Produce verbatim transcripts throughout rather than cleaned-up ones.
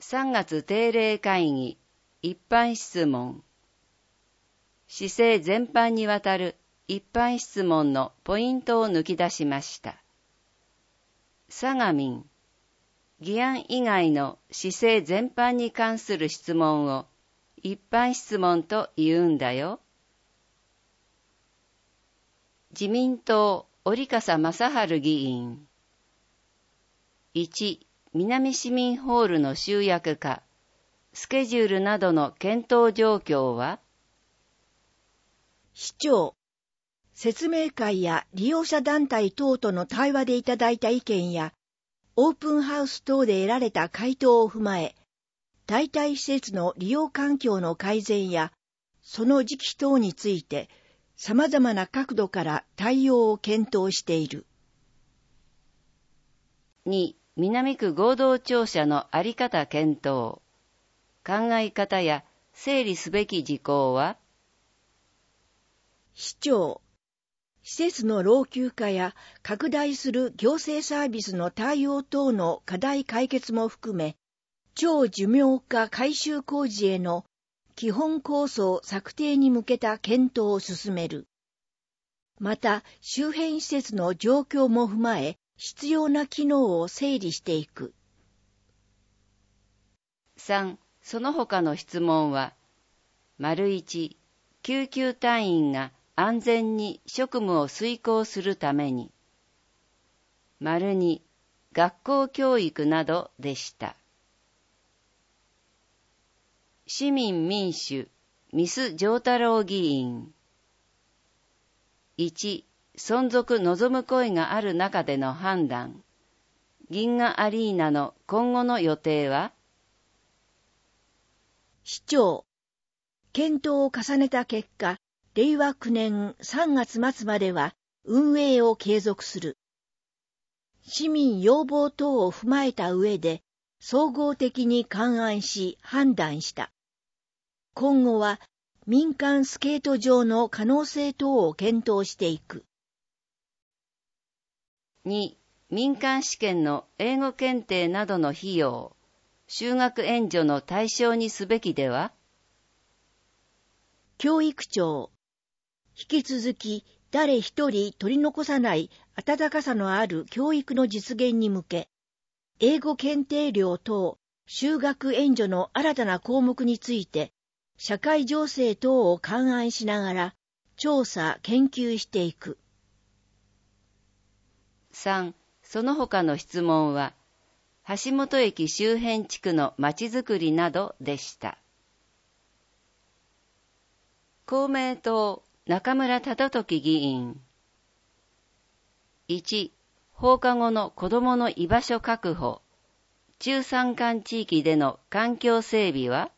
さんがつ定例会議一般質問。市政全般にわたる一般質問のポイントを抜き出しました。佐賀民、議案以外の市政全般に関する質問を一般質問と言うんだよ。自民党折笠正治議員。いち、南市民ホールの集約化、スケジュールなどの検討状況は？ 市長、説明会や利用者団体等との対話でいただいた意見や、オープンハウス等で得られた回答を踏まえ、代替施設の利用環境の改善や、その時期等について、様々な角度から対応を検討している。 に、南区合同庁舎のあり方検討。考え方や整理すべき事項は？ 市長、施設の老朽化や拡大する行政サービスの対応等の課題解決も含め、超寿命化改修工事への基本構想策定に向けた検討を進める。また、周辺施設の状況も踏まえ、必要な機能を整理していく。 さん、その他の質問は、丸いち、救急隊員が安全に職務を遂行するために、丸に、学校教育などでした。市民民主、ミス丈太郎議員。いち、存続望む声がある中での判断。銀河アリーナの今後の予定は？ 市長、検討を重ねた結果、れいわきゅうねんさんがつ末までは運営を継続する。市民要望等を踏まえた上で、総合的に勘案し判断した。今後は民間スケート場の可能性等を検討していく。 に、民間試験の英語検定などの費用、就学援助の対象にすべきでは？ 教育庁、引き続き誰一人取り残さない温かさのある教育の実現に向け、英語検定料等就学援助の新たな項目について、社会情勢等を勘案しながら調査・研究していく。 さん、その他の質問は、橋本駅周辺地区のまちづくりなどでした。公明党中村忠時議員。いち、放課後の子どもの居場所確保、中山間地域での環境整備は？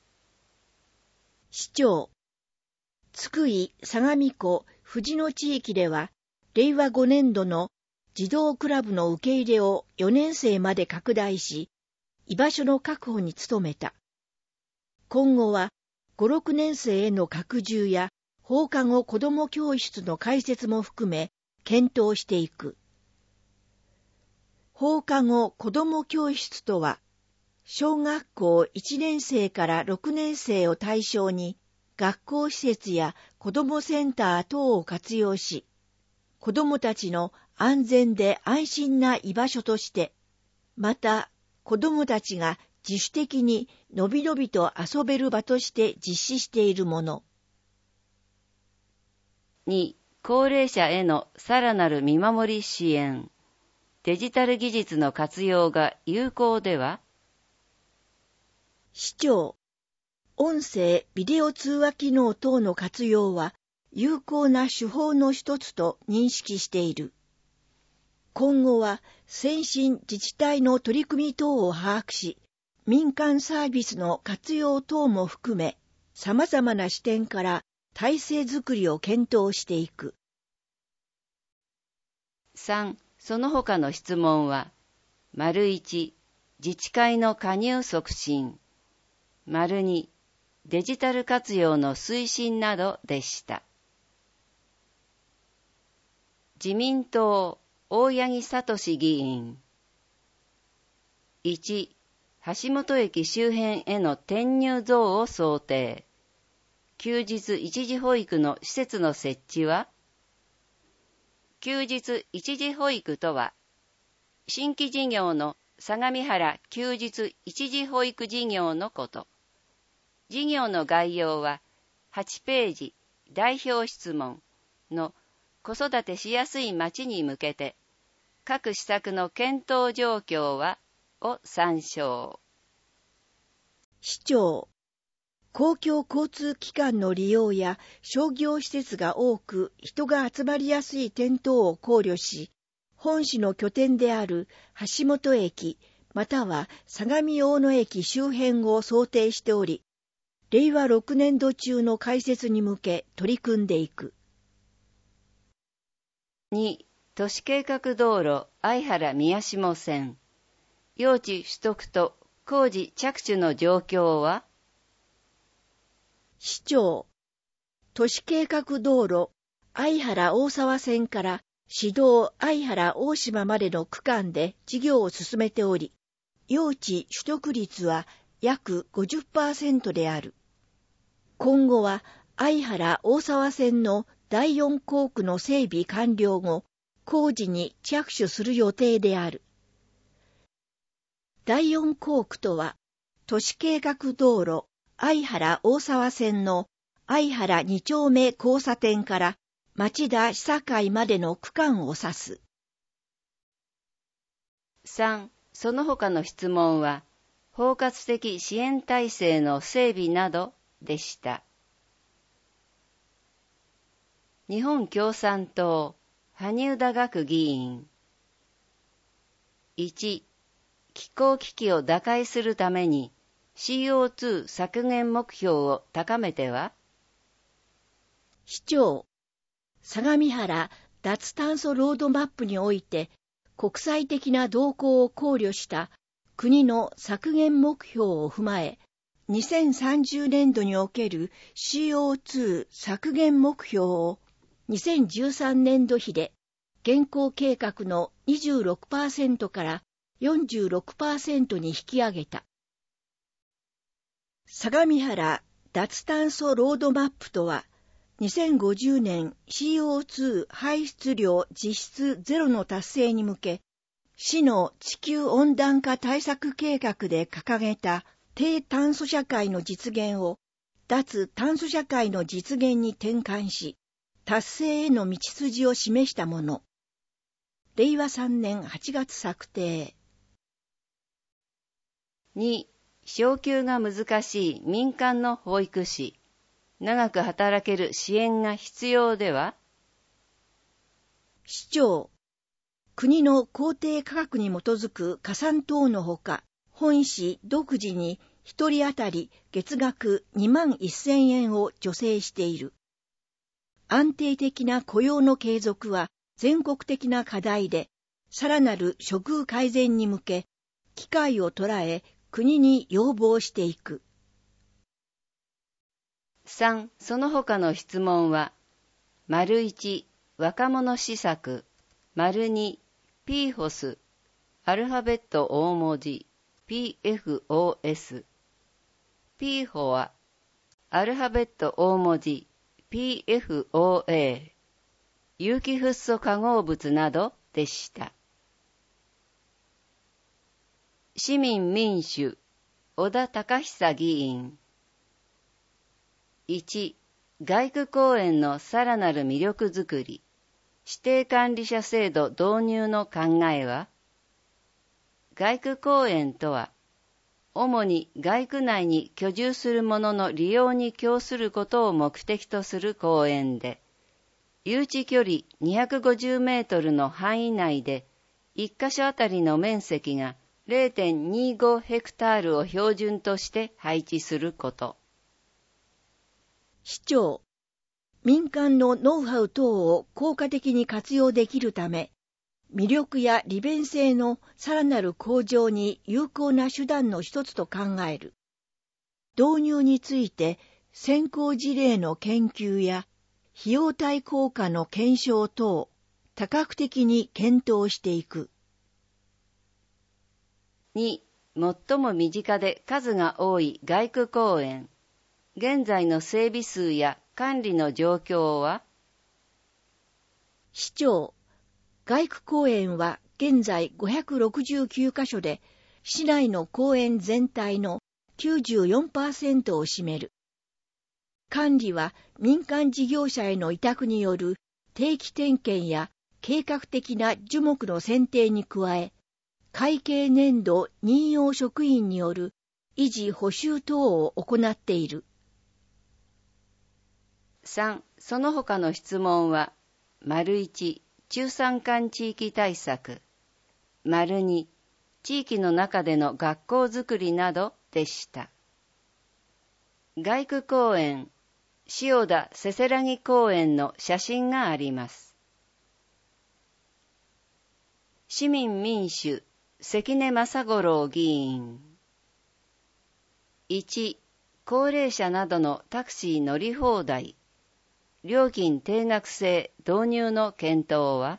市長、津久井、相模湖、藤野地域では、れいわごねんどの児童クラブの受け入れをよねんせいまで拡大し、居場所の確保に努めた。今後は、ご、ろくねんせいへの拡充や放課後子ども教室の開設も含め、検討していく。放課後子ども教室とは、小学校いちねんせいからろくねんせいを対象に、学校施設や子どもセンター等を活用し、子どもたちの安全で安心な居場所として、また子どもたちが自主的にのびのびと遊べる場として実施しているもの。 に、高齢者へのさらなる見守り支援。デジタル技術の活用が有効では？ 市長、音声・ビデオ通話機能等の活用は有効な手法の一つと認識している。今後は先進自治体の取り組み等を把握し、民間サービスの活用等も含め、様々な視点から体制づくりを検討していく。 さん、その他の質問は、丸いち、自治会の加入促進、丸に、デジタル活用の推進などでした。自民党大八木聡議員。いち、 橋本駅周辺への転入増を想定。休日一時保育の施設の設置は、休日一時保育とは、新規事業の相模原休日一時保育事業のこと。事業の概要ははちページ代表質問の子育てしやすい町に向けて各施策の検討状況はを参照。 市長、公共交通機関の利用や商業施設が多く人が集まりやすい点等を考慮し、本市の拠点である橋本駅または相模大野駅周辺を想定しており、れいわろくねんど中の開設に向け取り組んでいく。 に、都市計画道路相原宮下線。用地取得と工事着手の状況は、 市長、都市計画道路相原大沢線から市道相原大島までの区間で事業を進めており、用地取得率は約 ごじゅっパーセント である。今後は相原大沢線のだいよん工区の整備完了後、工事に着手する予定である。だいよん工区とは、都市計画道路相原大沢線の相原に丁目交差点から町田市境までの区間を指す。 さん、その他の質問は、包括的支援体制の整備などでした。日本共産党、萩生田学議員。いち、気候危機を打開するために シーオーツー 削減目標を高めては、 市長、相模原脱炭素ロードマップにおいて国際的な動向を考慮した国の削減目標を踏まえ、にせんさんじゅうねんどにおける シーオーツー 削減目標をにせんじゅうさんねんど比で現行計画の にじゅうろくパーセント から よんじゅうろくパーセント に引き上げた。相模原脱炭素ロードマップとは、にせんごじゅうねん シーオーツー 排出量実質ゼロの達成に向け、市の地球温暖化対策計画で掲げた低炭素社会の実現を脱炭素社会の実現に転換し、達成への道筋を示したもの。れいわさんねんはちがつ策定。 に、昇給が難しい民間の保育士。長く働ける支援が必要では、 市長、国の公定価格に基づく加算等のほか、本市独自に一人当たり月額にまんせんえんを助成している。安定的な雇用の継続は全国的な課題で、さらなる処遇改善に向け、機会を捉え国に要望していく。 さん、その他の質問は、丸いち、若者施策、丸に、ピーフォス、アルファベット大文字、ピーエフオーエス、ピーフォは、アルファベット大文字、ピーエフオーエー、有機フッ素化合物などでした。市民民主、小田隆久議員。いち、街区公園のさらなる魅力づくり、指定管理者制度導入の考えは、街区公園とは、主に街区内に居住する者の利用に供することを目的とする公園で、誘致距離にひゃくごじゅうメートルの範囲内で、いっかしょあたりの面積が れいてんにごヘクタールを標準として配置すること。 市長、民間のノウハウ等を効果的に活用できるため、魅力や利便性のさらなる向上に有効な手段の一つと考える。導入について先行事例の研究や費用対効果の検証等、多角的に検討していく。 に、 最も身近で数が多い街区公園、現在の整備数や管理の状況は？ 市長、街区公園は現在ごひゃくろくじゅうきゅうカ所で、市内の公園全体の きゅうじゅうよんパーセント を占める。管理は民間事業者への委託による定期点検や計画的な樹木の選定に加え、会計年度任用職員による維持補修等を行っている。 さん. その他の質問は、丸いち、中山間地域対策、丸に、地域の中での学校づくりなどでした。街区公園、塩田せせらぎ公園の写真があります。市民民主、関根正五郎議員。いち. 高齢者などのタクシー乗り放題。料金定額制導入の検討は？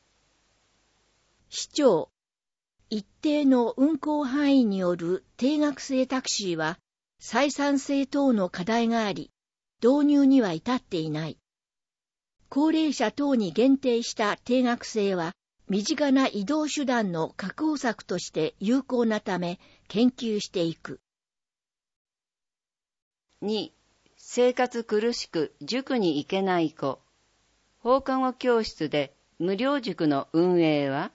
市長、一定の運行範囲による定額制タクシーは採算性等の課題があり、導入には至っていない。高齢者等に限定した定額制は、身近な移動手段の確保策として有効なため研究していく。 に. 生活苦しく塾に行けない子。放課後教室で無料塾の運営は？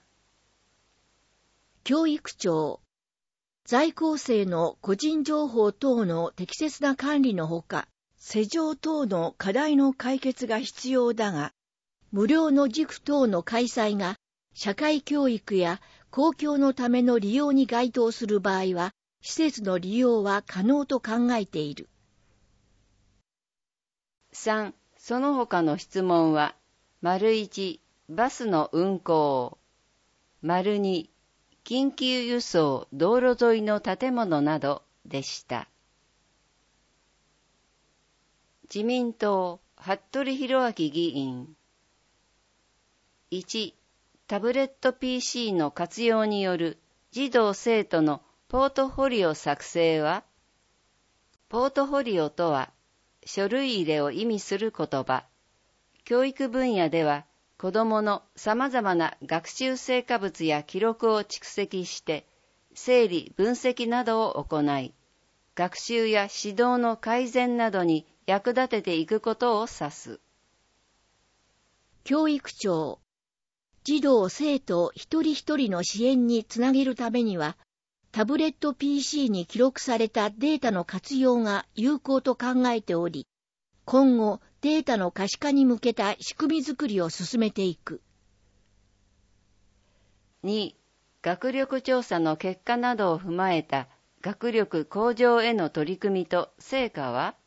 教育長、在校生の個人情報等の適切な管理のほか、施錠等の課題の解決が必要だが、無料の塾等の開催が社会教育や公共のための利用に該当する場合は、施設の利用は可能と考えている。 さん. その他の質問は、丸いち、バスの運行、丸に、緊急輸送道路沿いの建物などでした。自民党、服部弘明議員。いち. タブレット ピーシー の活用による児童生徒のポートフォリオ作成は？ポートフォリオとは、書類入れを意味する言葉。教育分野では、子どものさまざまな学習成果物や記録を蓄積して、整理・分析などを行い、学習や指導の改善などに役立てていくことを指す。 教育長、児童生徒一人一人の支援につなげるためには、タブレット ピーシー に記録されたデータの活用が有効と考えており、今後データの可視化に向けた仕組み作りを進めていく。 に. 学力調査の結果などを踏まえた学力向上への取り組みと成果は？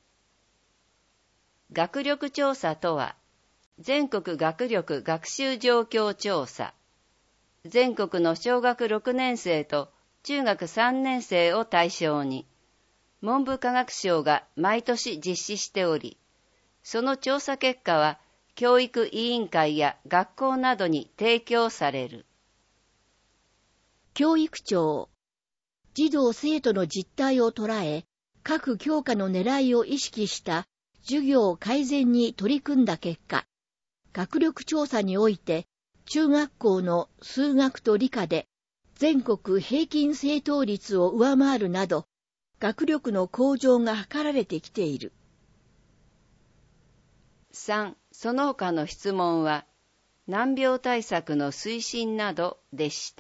学力調査とは、全国学力学習状況調査、全国の小学ろくねん生と中学さんねん生を対象に、文部科学省が毎年実施しており、その調査結果は教育委員会や学校などに提供される。 教育長、児童生徒の実態を捉え、各教科の狙いを意識した授業改善に取り組んだ結果、学力調査において中学校の数学と理科で全国平均正答率を上回るなど、学力の向上が図られてきている。 さん. その他の質問は、難病対策の推進などでした。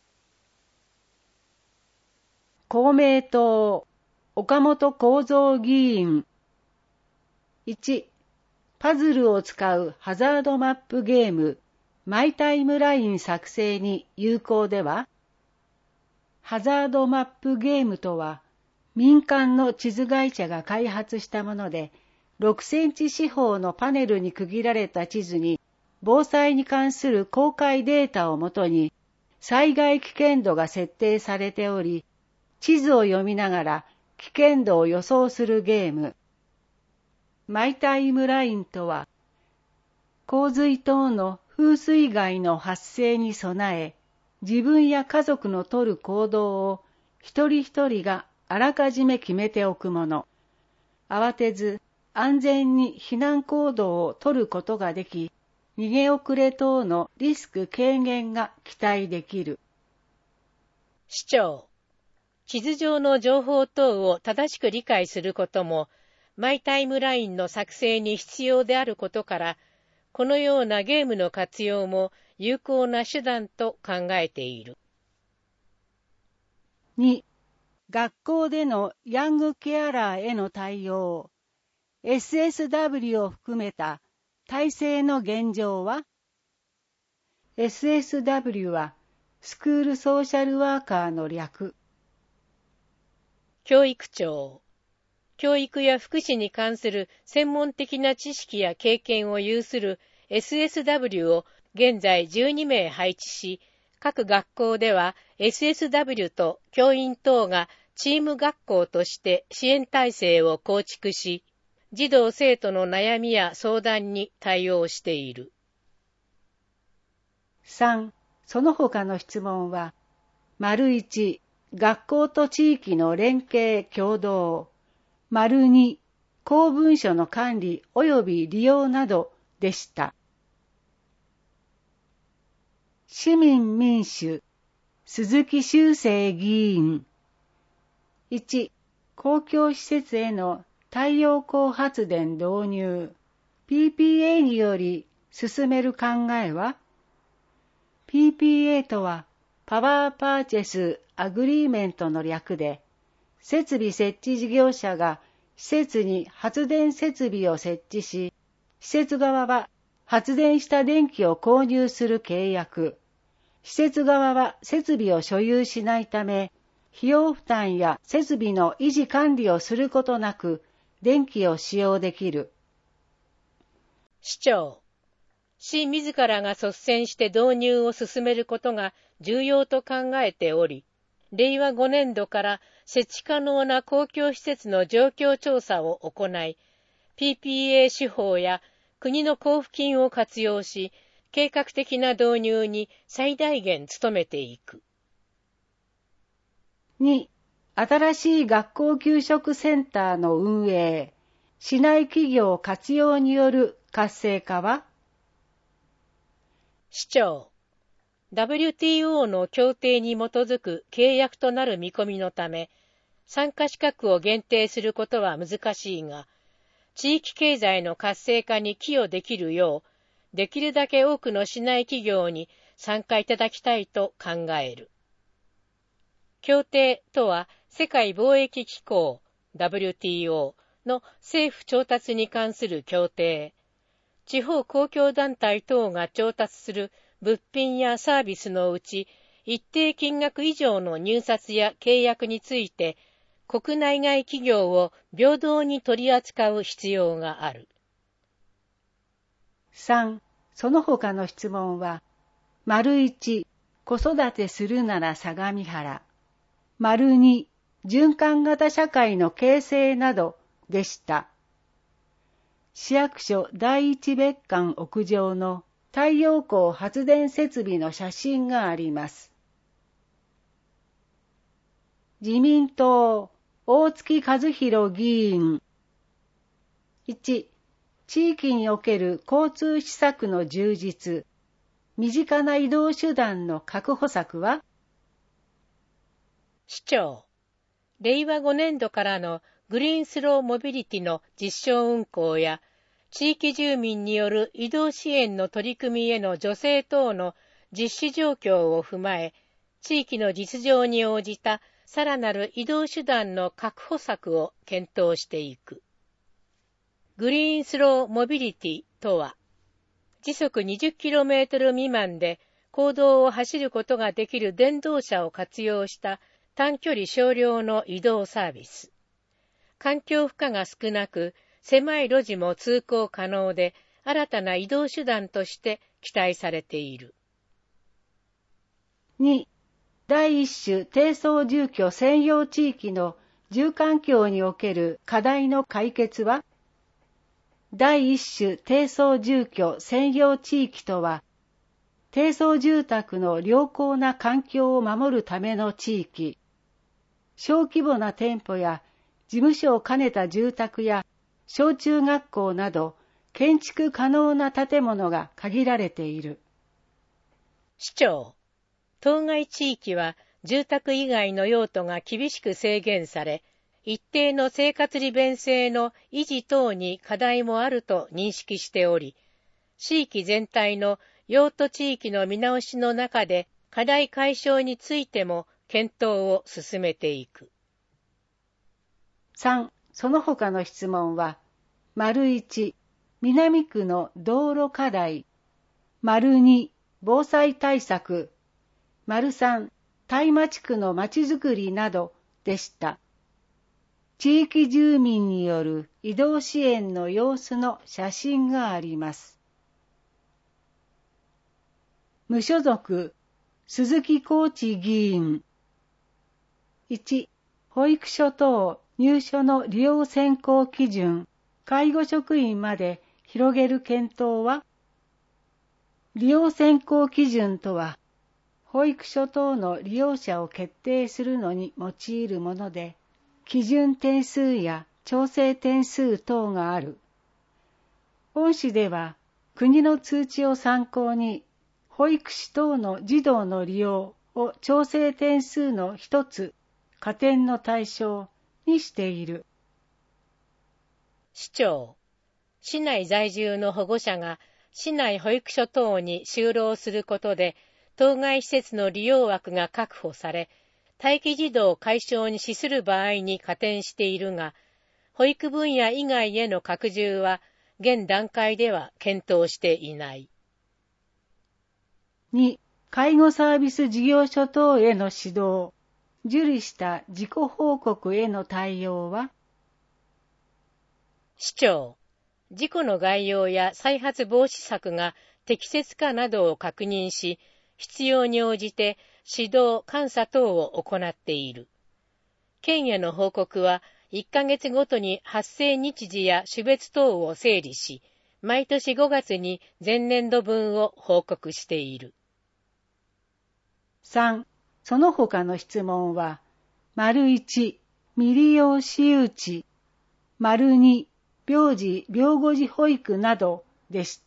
公明党、岡本幸三議員。いち. パズルを使うハザードマップゲーム、マイタイムライン作成に有効では？ハザードマップゲームとは、民間の地図会社が開発したもので、ろくセンチ四方のパネルに区切られた地図に、防災に関する公開データをもとに、災害危険度が設定されており、地図を読みながら危険度を予想するゲーム。マイタイムラインとは、洪水等の風水害の発生に備え、自分や家族の取る行動を一人一人があらかじめ決めておくもの。慌てず安全に避難行動を取ることができ、逃げ遅れ等のリスク軽減が期待できる。 市長、地図上の情報等を正しく理解することも、マイタイムラインの作成に必要であることから、このようなゲームの活用も有効な手段と考えている。 に、学校でのヤングケアラーへの対応、エスエスダブリュー を含めた体制の現状は？ エスエスダブリュー はスクールソーシャルワーカーの略。 教育長、教育や福祉に関する専門的な知識や経験を有する エスエスダブリュー を現在じゅうにめい配置し、各学校では エスエスダブリュー と教員等がチーム学校として支援体制を構築し、児童生徒の悩みや相談に対応している。 さん、その他の質問は、丸いち、学校と地域の連携協働、丸に、公文書の管理及び利用などでした。市民民主、鈴木修正議員。いち、公共施設への太陽光発電導入、ピーピーエー により進める考えは？ ピーピーエー とは、パワーパーチェスアグリーメントの略で、設備設置事業者が施設に発電設備を設置し、施設側は発電した電気を購入する契約。施設側は設備を所有しないため、費用負担や設備の維持管理をすることなく、電気を使用できる。 市長、市自らが率先して導入を進めることが重要と考えており、れいわごねんどから設置可能な公共施設の状況調査を行い、ピーピーエー 手法や国の交付金を活用し、計画的な導入に最大限努めていく。 に、新しい学校給食センターの運営、市内企業活用による活性化は？ 市長、ダブリューティーオー の協定に基づく契約となる見込みのため、参加資格を限定することは難しいが、地域経済の活性化に寄与できるよう、できるだけ多くの市内企業に参加いただきたいと考える。協定とは世界貿易機構 ダブリューティーオー の政府調達に関する協定。地方公共団体等が調達する物品やサービスのうち一定金額以上の入札や契約について国内外企業を平等に取り扱う必要がある。 さん、その他の質問は、丸いち、子育てするなら相模原。丸に、循環型社会の形成などでした。市役所第一別館屋上の太陽光発電設備の写真があります。自民党、大月和弘議員。いち、地域における交通施策の充実、身近な移動手段の確保策は？ 市長、れいわごねんどからのグリーンスローモビリティの実証運行や、地域住民による移動支援の取り組みへの助成等の実施状況を踏まえ、地域の実情に応じたさらなる移動手段の確保策を検討していく。グリーンスローモビリティとは、時速 にじゅっキロメートル 未満で公道を走ることができる電動車を活用した短距離少量の移動サービス。環境負荷が少なく、狭い路地も通行可能で、新たな移動手段として期待されている。 に、第一種低層住居専用地域の住環境における課題の解決は？第一種低層住居専用地域とは、低層住宅の良好な環境を守るための地域。 小規模な店舗や事務所を兼ねた住宅や小中学校など建築可能な建物が限られている。 市長、当該地域は住宅以外の用途が厳しく制限され、一定の生活利便性の維持等に課題もあると認識しており、地域全体の用途地域の見直しの中で課題解消についても検討を進めていく。 さん. その他の質問は、丸いち、南区の道路課題、丸に、防災対策、丸さん、大町区のまちづくりなどでした。地域住民による移動支援の様子の写真があります。無所属、鈴木浩地議員。いち. 保育所等入所の利用選考基準、介護職員まで広げる検討は、利用選考基準とは、保育所等の利用者を決定するのに用いるもので、基準点数や調整点数等がある。本市では、国の通知を参考に、保育士等の児童の利用を調整点数の一つ、加点の対象にしている。 市長、市内在住の保護者が市内保育所等に就労することで、当該施設の利用枠が確保され、待機児童解消に資する場合に加点しているが、保育分野以外への拡充は、現段階では検討していない。 に. 介護サービス事業所等への指導、受理した自己報告への対応は、 市長、事故の概要や再発防止策が適切かなどを確認し、必要に応じて指導・監査等を行っている。県への報告はいっかげつごとに発生日時や種別等を整理し、毎年ごがつに前年度分を報告している。 さん. その他の質問は、丸いち、未利用私有地、丸に、病児・病後児保育などでした。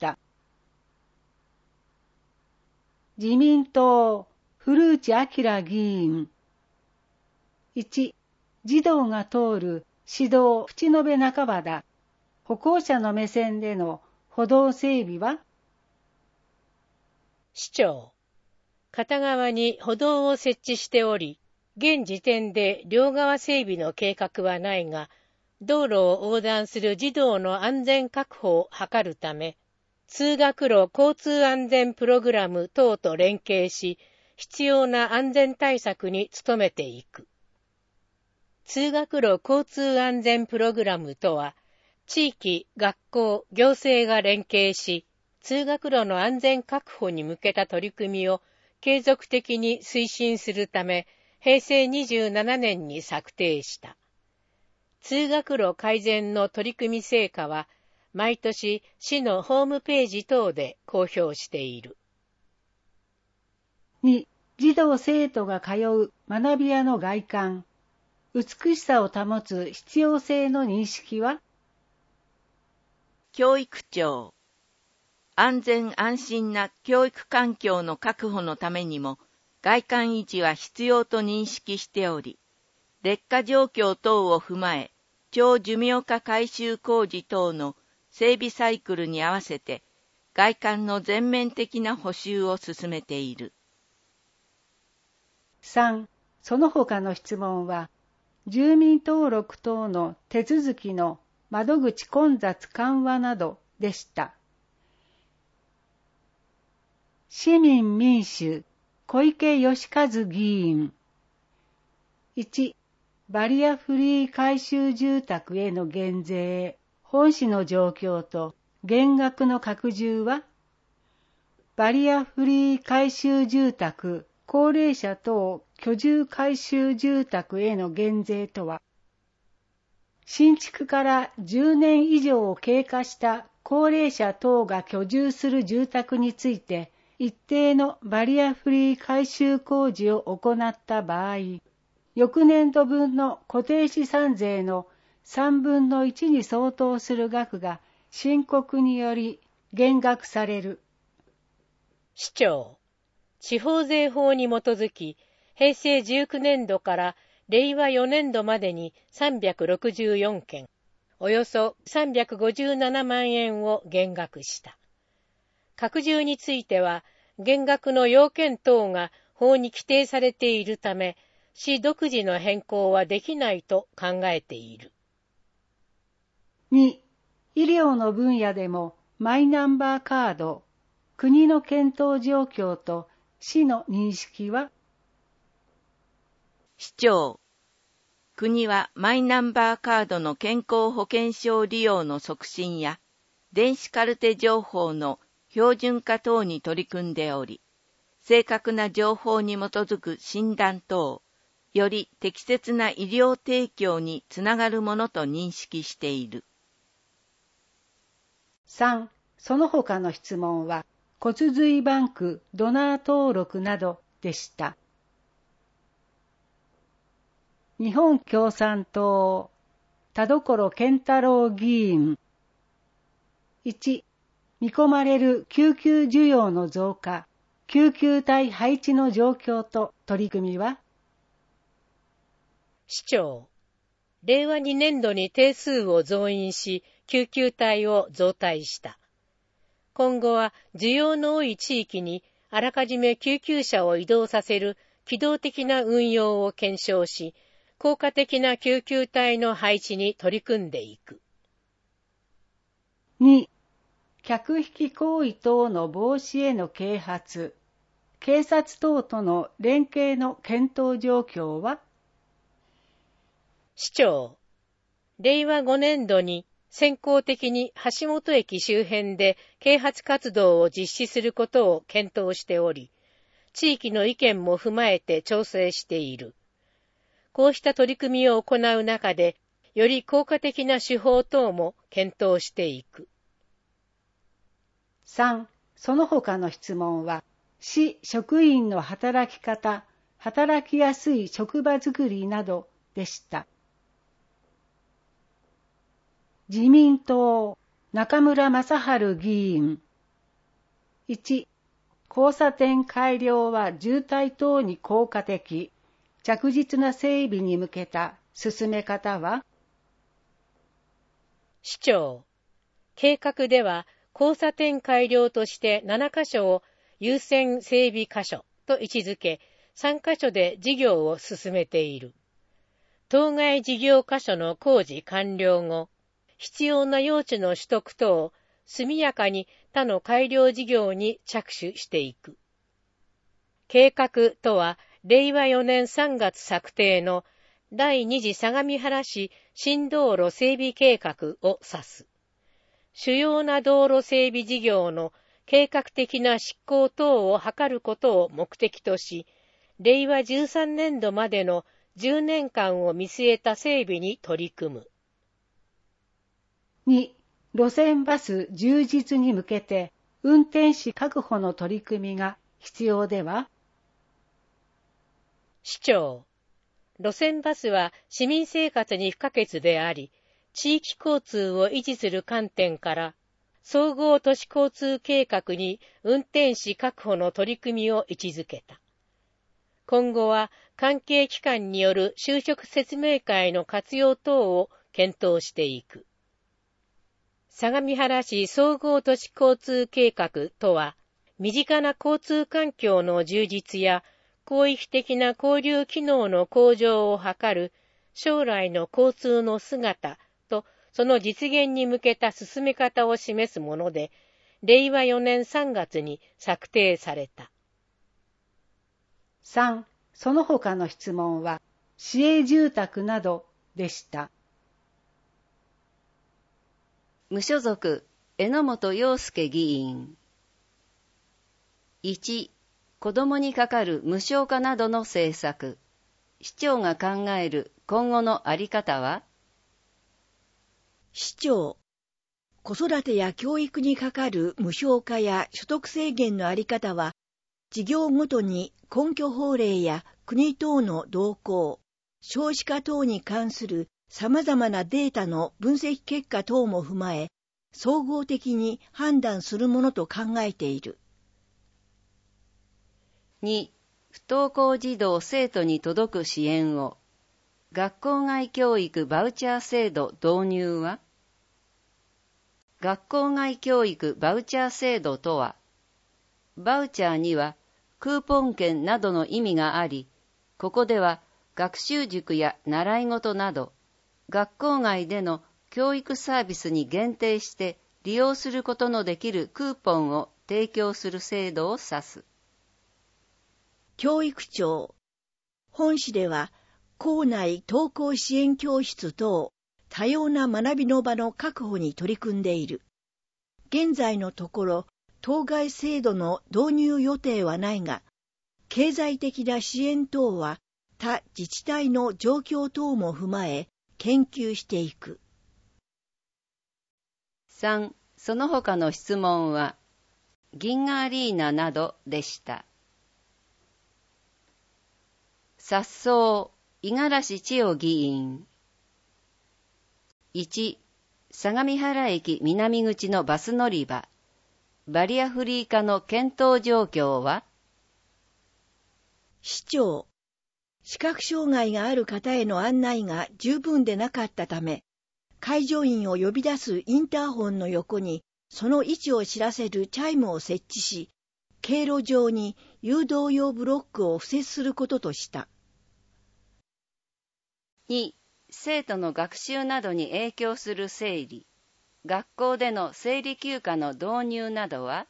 自民党、古内明議員。いち. 児童が通る市道淵野辺中原、歩行者の目線での歩道整備は、 市長、片側に歩道を設置しており、現時点で両側整備の計画はないが、道路を横断する児童の安全確保を図るため、通学路交通安全プログラム等と連携し、必要な安全対策に努めていく。通学路交通安全プログラムとは、地域、学校、行政が連携し、通学路の安全確保に向けた取り組みを継続的に推進するため、へいせいにじゅうななねんに策定した。通学路改善の取り組み成果は、毎年市のホームページ等で公表している。 に. 児童生徒が通う学び屋の外観、美しさを保つ必要性の認識は、 教育長、安全安心な教育環境の確保のためにも、外観維持は必要と認識しており、劣化状況等を踏まえ、超寿命化改修工事等の整備サイクルに合わせて、外観の全面的な補修を進めている。 さん. その他の質問は、住民登録等の手続きの窓口混雑緩和などでした。市民民主、小池義和議員。いち. バリアフリー改修住宅への減税、本市の状況と減額の拡充は、バリアフリー改修住宅、高齢者等居住改修住宅への減税とは、新築からじゅうねん以上を経過した高齢者等が居住する住宅について、一定のバリアフリー改修工事を行った場合、 翌年度分の固定資産税のさんぶんのいちに相当する額が申告により減額される。 市長、地方税法に基づき、へいせいじゅうきゅうねんどかられいわよねんどまでにさんびゃくろくじゅうよんけん、およそさんびゃくごじゅうななまんえんを減額した。拡充については、減額の要件等が法に規定されているため、市独自の変更はできないと考えている。 に、医療の分野でもマイナンバーカード、国の検討状況と市の認識は？ 市長、国はマイナンバーカードの健康保険証利用の促進や、電子カルテ情報の標準化等に取り組んでおり、正確な情報に基づく診断等、より適切な医療提供につながるものと認識している。 さん、その他の質問は、骨髄バンクドナー登録などでした。日本共産党、田所健太郎議員。いち、見込まれる救急需要の増加、救急隊配置の状況と取り組みは？ 市長、れいわにねんどに定数を増員し、救急隊を増隊した。今後は需要の多い地域にあらかじめ救急車を移動させる機動的な運用を検証し、効果的な救急隊の配置に取り組んでいく。 に、客引き行為等の防止への啓発、警察等との連携の検討状況は？ 市長、れいわごねんどに先行的に橋本駅周辺で啓発活動を実施することを検討しており、地域の意見も踏まえて調整している。こうした取り組みを行う中で、より効果的な手法等も検討していく。 さん、その他の質問は、市職員の働き方、働きやすい職場づくりなどでした。自民党、中村正春議員。いち、交差点改良は渋滞等に効果的、着実な整備に向けた進め方は？ 市長、計画では交差点改良としてななかしょを優先整備箇所と位置づけ、さんかしょで事業を進めている。当該事業箇所の工事完了後、必要な用地の取得等を速やかに他の改良事業に着手していく。計画とは、れいわよねんさんがつ策定の第二次相模原市新道路整備計画を指す。主要な道路整備事業の計画的な執行等を図ることを目的とし、れいわじゅうさんねんどまでのじゅうねんかんを見据えた整備に取り組む。 に、路線バス充実に向けて運転士確保の取り組みが必要では？ 市長、路線バスは市民生活に不可欠であり、地域交通を維持する観点から、総合都市交通計画に運転士確保の取り組みを位置づけた。今後は関係機関による就職説明会の活用等を検討していく。相模原市総合都市交通計画とは、身近な交通環境の充実や広域的な交流機能の向上を図る将来の交通の姿とその実現に向けた進め方を示すもので、れいわよねんさんがつに策定された。 さん、その他の質問は、市営住宅などでした。 無所属、榎本洋介議員。いち、子どもにかかる無償化などの政策。市長が考える今後の在り方は？ 市長、子育てや教育にかかる無償化や所得制限の在り方は、事業ごとに根拠法令や国等の動向、 少子化等に関する様々なデータの分析結果等も踏まえ、総合的に判断するものと考えている。 に、不登校児童生徒に届く支援を、学校外教育バウチャー制度導入は、学校外教育バウチャー制度とは、バウチャーにはクーポン券などの意味があり、ここでは学習塾や習い事など、学校外での教育サービスに限定して利用することのできるクーポンを提供する制度を指す。 教育庁。本市では、校内登校支援教室等、多様な学びの場の確保に取り組んでいる。現在のところ、当該制度の導入予定はないが、経済的な支援等は他自治体の状況等も踏まえ、研究していく。 さん. その他の質問は、銀河アリーナなどでした。さっそう五十嵐千代議員。いち. 相模原駅南口のバス乗り場。バリアフリー化の検討状況は？ 市長。視覚障害がある方への案内が十分でなかったため、介助員を呼び出すインターホンの横にその位置を知らせるチャイムを設置し、経路上に誘導用ブロックを敷設することとした。 に. 生徒の学習などに影響する生理。学校での生理休暇の導入などは？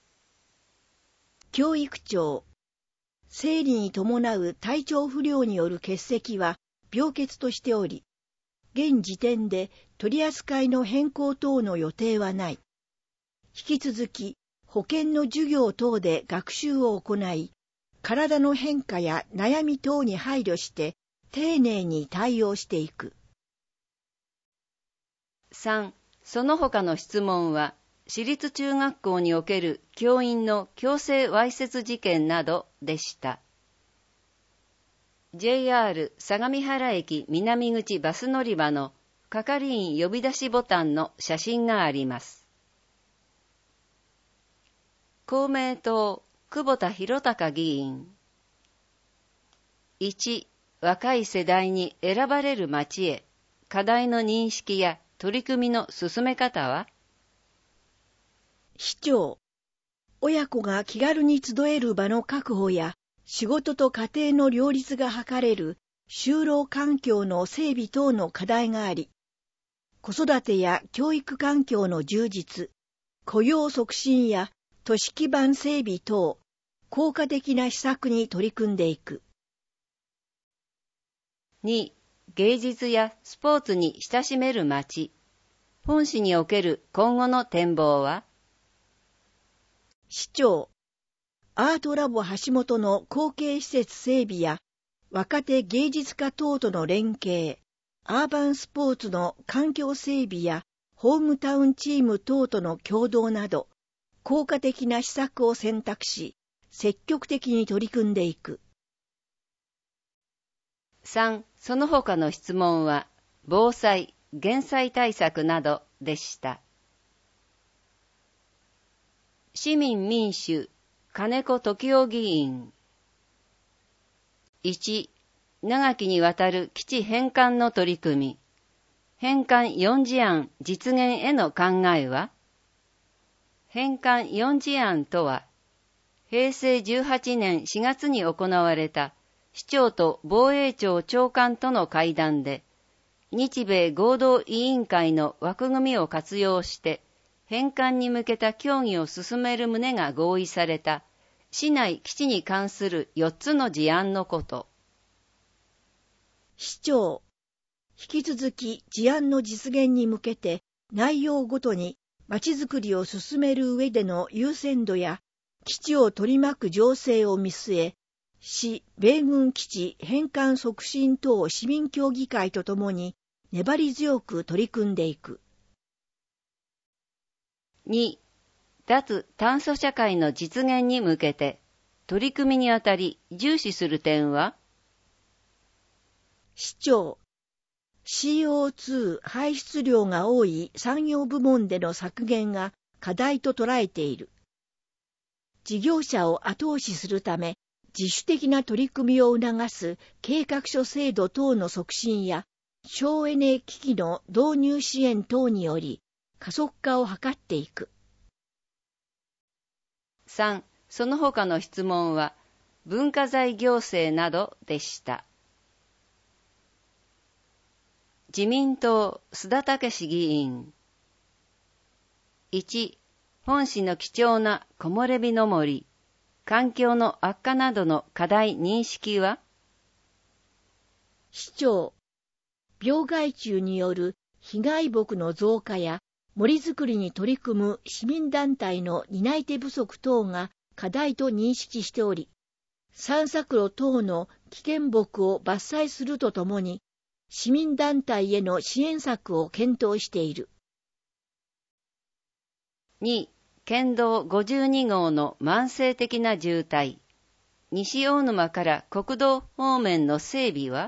教育庁。生理に伴う体調不良による欠席は病欠としており、現時点で取り扱いの変更等の予定はない。引き続き保健の授業等で学習を行い、体の変化や悩み等に配慮して丁寧に対応していく。 さん. その他の質問は、私立中学校における教員の強制わいせつ事件などでした。ジェイアール 相模原駅南口バス乗り場の係員呼び出しボタンの写真があります。公明党、久保田博隆議員。いち. 若い世代に選ばれる街へ、課題の認識や取り組みの進め方は？ 市長。親子が気軽に集える場の確保や、仕事と家庭の両立が図れる就労環境の整備等の課題があり、子育てや教育環境の充実、雇用促進や都市基盤整備等、効果的な施策に取り組んでいく。 に. 芸術やスポーツに親しめる街。本市における今後の展望は？ 市長。アートラボ橋本の後継施設整備や若手芸術家等との連携、アーバンスポーツの環境整備やホームタウンチーム等との協働など、効果的な施策を選択し、積極的に取り組んでいく。 さん. その他の質問は、防災・減災対策などでした。市民民主、金子時夫議員。いち. 長きにわたる基地返還の取り組み。返還よん事案実現への考えは？返還よん事案とは、へいせいじゅうはちねんしがつに行われた市長と防衛庁長官との会談で、日米合同委員会の枠組みを活用して、返還に向けた協議を進める旨が合意された、市内基地に関するよっつの事案のこと。 市長。引き続き事案の実現に向けて、内容ごとにまちづくりを進める上での優先度や、基地を取り巻く情勢を見据え、市米軍基地返還促進等市民協議会とともに粘り強く取り組んでいく。 に. 脱炭素社会の実現に向けて取り組みにあたり重視する点は？ 市長、シーオーツー 排出量が多い産業部門での削減が課題と捉えている。事業者を後押しするため、自主的な取り組みを促す計画書制度等の促進や、省エネ機器の導入支援等により、加速化を図っていく。 さん. その他の質問は、文化財行政などでした。自民党須田武議員。いち. 本市の貴重な木漏れ日の森、環境の悪化などの課題認識は？ 市長、病害虫による被害木の増加や森づくりに取り組む市民団体の担い手不足等が課題と認識しており、散策路等の危険木を伐採するとともに、市民団体への支援策を検討している。 に. 県道ごじゅうに号の慢性的な渋滞、西大沼から国道方面の整備は？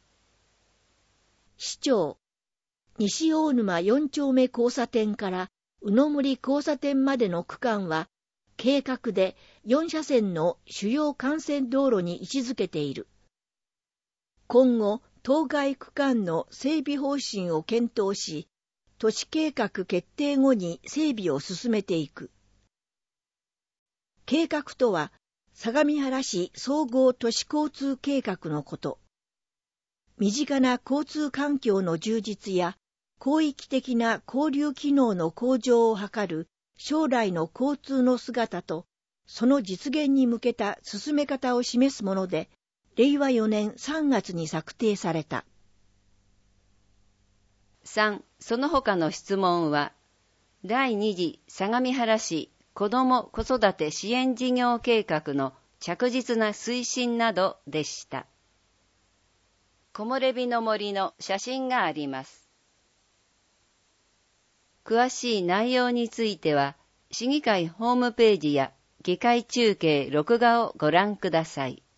市長、西大沼よん丁目交差点から宇野森交差点までの区間は、計画でよん車線の主要幹線道路に位置づけている。今後、当該区間の整備方針を検討し、都市計画決定後に整備を進めていく。計画とは、相模原市総合都市交通計画のこと。身近な交通環境の充実や、広域的な交流機能の向上を図る将来の交通の姿と、その実現に向けた進め方を示すもので、れいわよねんさんがつに策定された。 さん. その他の質問は、第二次相模原市子ども子育て支援事業計画の着実な推進などでした。木漏れ日の森の写真があります。詳しい内容については、市議会ホームページや議会中継録画をご覧ください。